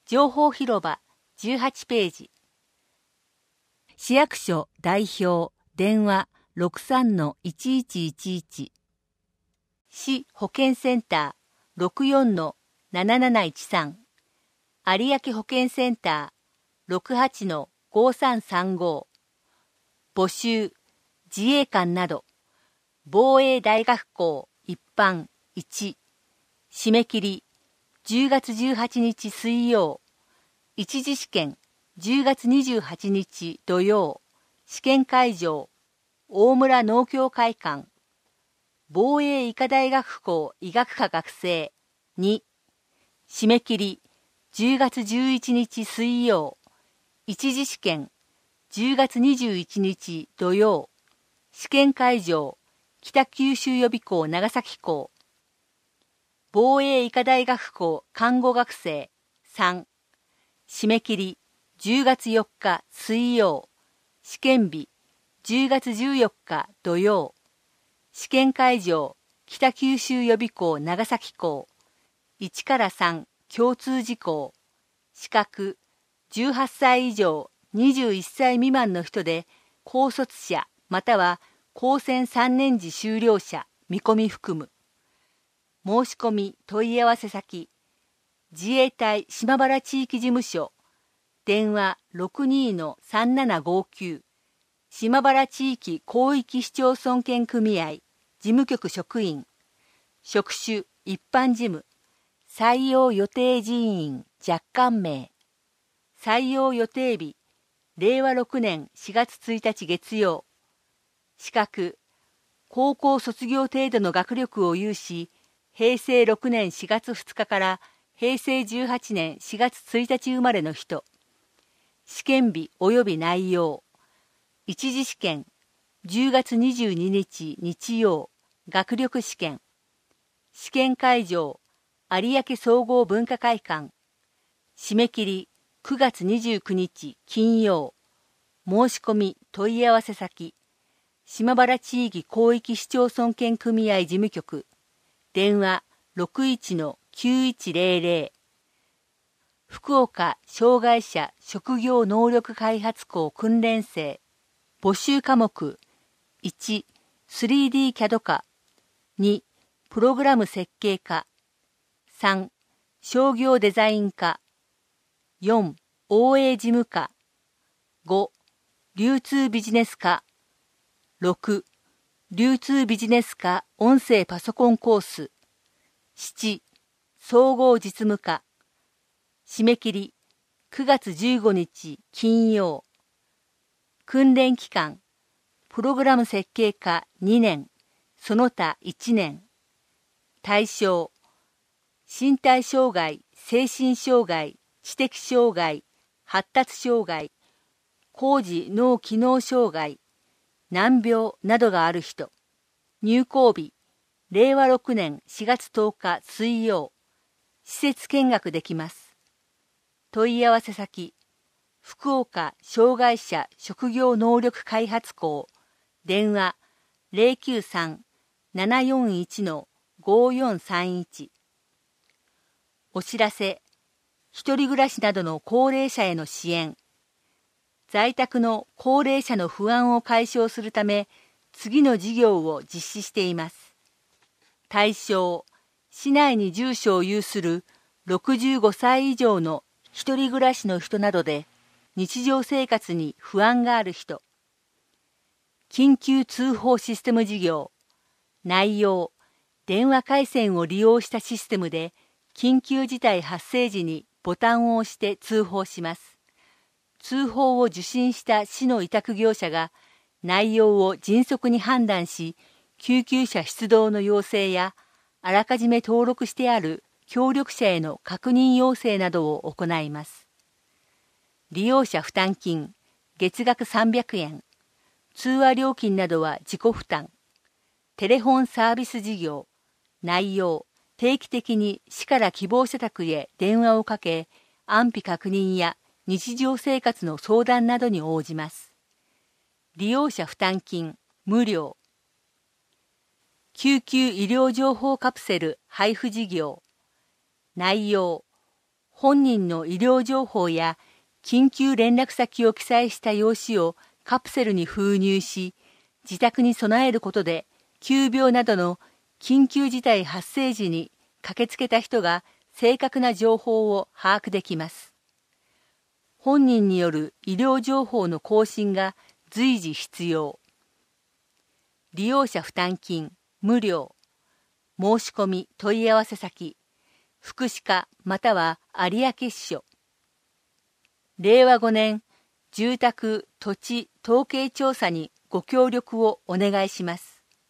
情報広場18ページ。市役所代表電話 63-1111 市保健センター 64-7713 有明保健センター 68-5335募集自衛官など防衛大学校一般1締め切り10月18日水曜一次試験10月28日土曜試験会場大村農協会館防衛医科大学校医学科学生2締め切り10月11日水曜一次試験10月21日土曜試験会場北九州予備校長崎校防衛医科大学校看護学生3締め切り10月4日水曜試験日10月14日土曜試験会場北九州予備校長崎校1から3共通事項資格18歳以上21歳未満の人で高卒者または高専3年時修了者見込み含む申し込み問い合わせ先自衛隊島原地域事務所電話 62-3759 島原地域広域市町村圏組合事務局職員職種一般事務採用予定人員若干名採用予定日令和6年4月1日月曜資格高校卒業程度の学力を有し平成6年4月2日から平成18年4月1日生まれの人試験日及び内容一次試験10月22日日曜学力試験試験会場有明総合文化会館締め切り9月29日金曜申し込み問い合わせ先島原地域広域市町村圏組合事務局電話 61-9100 福岡障害者職業能力開発校訓練生募集科目 1、3D キャド科 2、プログラム設計科3、商業デザイン科4、OA 事務科5、流通ビジネス科6、流通ビジネス科音声パソコンコース7、総合実務科締め切り9月15日金曜訓練期間プログラム設計科2年その他1年対象身体障害精神障害知的障害発達障害高次脳機能障害難病などがある人入校日令和6年4月10日水曜施設見学できます問い合わせ先福岡障害者職業能力開発校電話 093-741-5431 お知らせ一人暮らしなどの高齢者への支援在宅の高齢者の不安を解消するため次の事業を実施しています対象市内に住所を有する65歳以上の一人暮らしの人などで日常生活に不安がある人緊急通報システム事業内容電話回線を利用したシステムで緊急事態発生時にボタンを押して通報します通報を受信した市の委託業者が内容を迅速に判断し救急車出動の要請やあらかじめ登録してある協力者への確認要請などを行います。利用者負担金、月額300円、通話料金などは自己負担。テレフォンサービス事業、内容、定期的に市から希望者宅へ電話をかけ、安否確認や日常生活の相談などに応じます。利用者負担金、無料。救急医療情報カプセル配布事業。内容、 本人の医療情報や緊急連絡先を記載した用紙をカプセルに封入し、自宅に備えることで、急病などの緊急事態発生時に駆けつけた人が正確な情報を把握できます。本人による医療情報の更新が随時必要。利用者負担金、無料。申し込み問い合わせ先、福祉課または有明支所。令和5年、住宅・土地統計調査にご協力をお願いします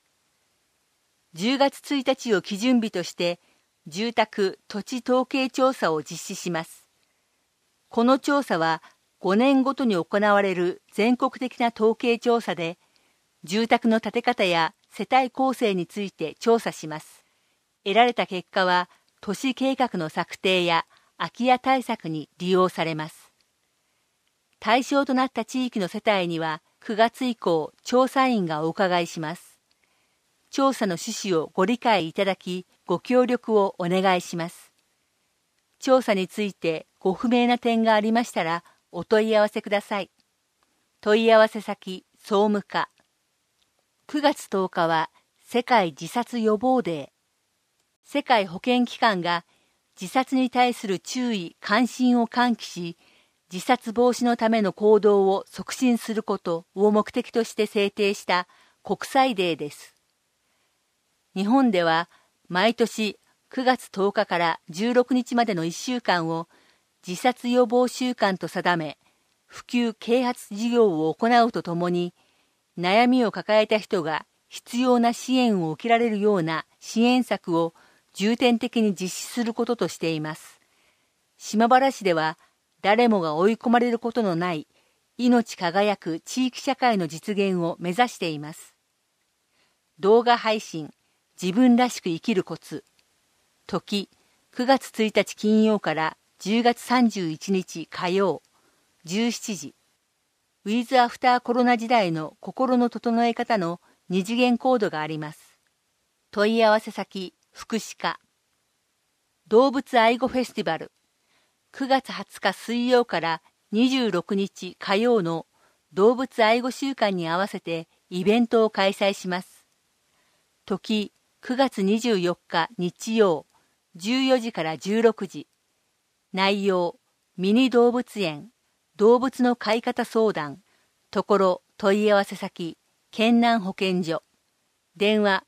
。10月1日を基準日として、住宅・土地統計調査を実施します。この調査は5年ごとに行われる全国的な統計調査で、住宅の建て方や世帯構成について調査します。得られた結果は、都市計画の策定や空き家対策に利用されます。対象となった地域の世帯には9月以降、調査員がお伺いします。調査の趣旨をご理解いただき、ご協力をお願いします。調査についてご不明な点がありましたら、お問い合わせください。問い合わせ先、総務課。9月10日は世界自殺予防デー。世界保健機関が自殺に対する注意・関心を喚起し、自殺防止のための行動を促進することを目的として制定した国際デーです。日本では毎年9月10日から16日までの1週間を自殺予防週間と定め、普及啓発事業を行うとともに、悩みを抱えた人が必要な支援を受けられるような支援策を重点的に実施することとしています。島原市では誰もが追い込まれることのない命輝く地域社会の実現を目指しています。動画配信、自分らしく生きるコツ。時、9月1日金曜から10月31日火曜、17時。ウィズアフターコロナ時代の心の整え方の2次元コードがあります。問い合わせ先、福祉課。動物愛護フェスティバル。9月20日水曜から26日火曜の動物愛護週間に合わせてイベントを開催します。時、9月24日日曜、14時から16時。内容、ミニ動物園、動物の飼い方相談。ところ問い合わせ先、県南保健所。電話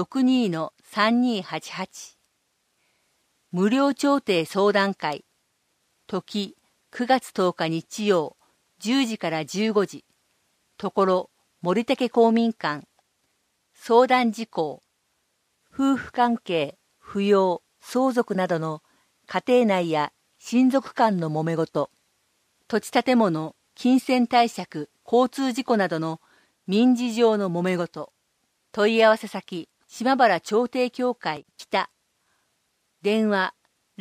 62-3288。無料調停相談会。時、9月10日日曜、10時から15時。ところ森竹公民館。相談事項。夫婦関係、扶養、相続などの家庭内や親族間の揉め事。土地建物、金銭貸借、交通事故などの民事上の揉め事。問い合わせ先、島原調停協会北。電話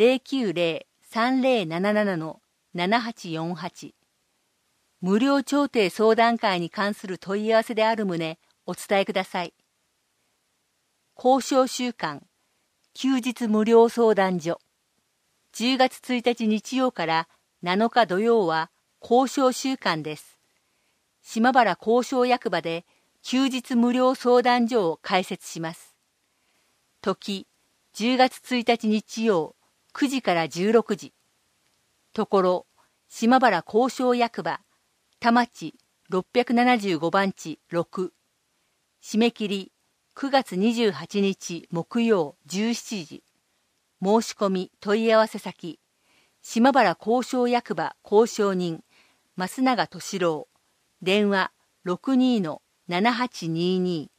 090-3077-7848。無料調停相談会に関する問い合わせである旨お伝えください。交渉週間、休日無料相談所。10月1日日曜から7日土曜は交渉週間です。島原交渉役場で休日無料相談所を開設します。時、10月1日日曜9時から16時。ところ、島原交渉役場、田町675番地6。締め切り9月28日木曜17時。申し込み問い合わせ先、島原交渉役場交渉人、増永俊郎。電話6 2-7822